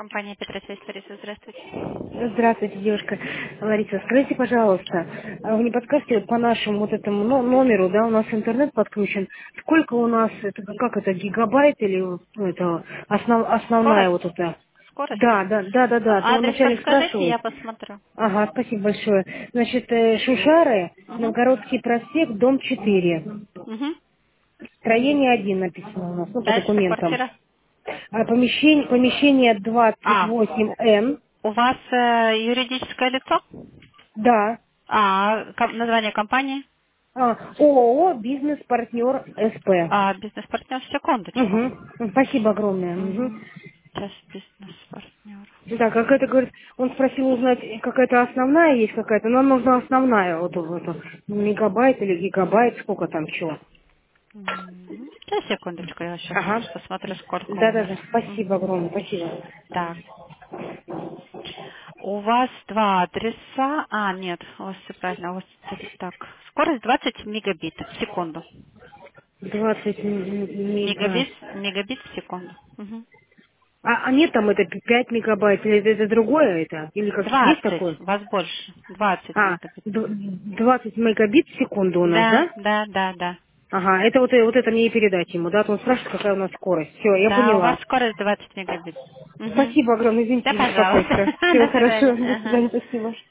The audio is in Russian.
Компания Петросвязь, Лариса, здравствуйте. Здравствуйте, девушка Лариса. Скажите, пожалуйста, вы не подскажете вот по нашему вот этому номеру, да, у нас интернет подключен, сколько у нас, это, как это, гигабайт или ну, это основная Скорость? вот эта? Скорость? Да. То Адрес вначале подскажите, спрашивают. я посмотрю. Ага, спасибо большое. Значит, Шушары, Угу. Новгородский проспект, дом 4. Угу. Строение 1 написано у нас, ну, по Дальше документам. квартира. Помещение А, 28Н. у вас юридическое лицо? Да. Название компании? ООО «Бизнес-партнер СП». Бизнес-партнер, секундочку. Угу. Спасибо огромное. Угу. Угу. Сейчас бизнес-партнер. Да, как это говорит, он спросил узнать, какая-то основная есть какая-то, нам нужна основная, вот мегабайт или гигабайт, сколько там чего. Сейчас, секундочку, я сейчас Ага. посмотрю, сколько у вас. Да, спасибо Мгм. огромное, спасибо. Так, у вас два адреса. Нет, у вас все правильно. У вас так. Скорость 20 мегабит в секунду. 20 мега. Мегабит в секунду. Мгм. А нет там это 5 мегабайт, или это другое это? Или как есть 20. такое? У вас больше. 20 А, мегабит. 20 мегабит в секунду у нас, Да, да? да, да, да. Ага, это вот это мне и передать ему, да? То он спрашивает, какая у нас скорость. Все, я Да, у вас поняла. скорость 20 мегабит. Угу. Спасибо огромное, Да, извините за пожалуйста. беспокойство. Все До хорошо, свидания. до Ага. свидания, спасибо.